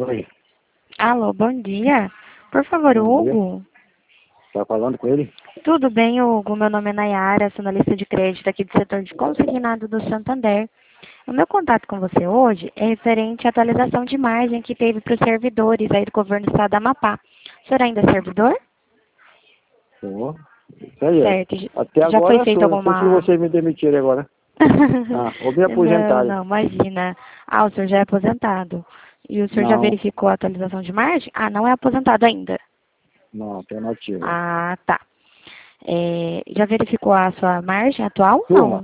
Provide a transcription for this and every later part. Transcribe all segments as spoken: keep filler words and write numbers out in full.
Oi, Alô, bom dia. Por favor, bom dia. Hugo? Tá falando com ele? Tudo bem, Hugo? Meu nome é Nayara, sou analista de crédito aqui do setor de consignado do Santander. O meu contato com você hoje é referente à atualização de margem que teve para os servidores aí do governo do estado do Amapá. O senhor ainda é servidor? Tô. Isso aí é. Certo. Até Já foi agora feita sou. Não sei se alguma... vocês me demitirem agora. Ah, ou me Não, aposentarem. não, imagina. Ah, o senhor já é aposentado. E o senhor já Não, verificou a atualização de margem? Ah, não é aposentado ainda. não, tô nativo. Ah, tá. É, já verificou a sua margem atual? Turma, Não.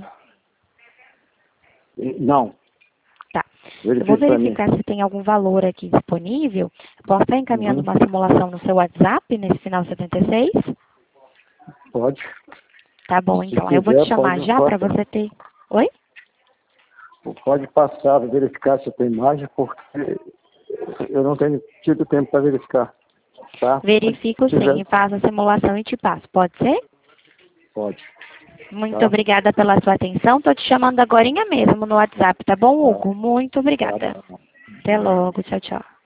e- não. Tá. Eu vou Verifique pra mim. verificar se tem algum valor aqui disponível. Posso estar encaminhando Uhum. uma simulação no seu WhatsApp, nesse final setenta e seis? Pode. Tá bom, Se então. Eu vou te quiser, chamar pode, já para pode, você ter... Oi? pode passar, verificar se tem margem, porque eu não tenho tido tempo para verificar. Tá? Verifico Se sim tiver, e faço a simulação e te passo. Pode ser? pode. Muito Tá? obrigada pela sua atenção. Tô te chamando agorinha mesmo no WhatsApp, tá bom, Tá, Hugo? Muito tá obrigada. bom. Até logo. Tchau, tchau.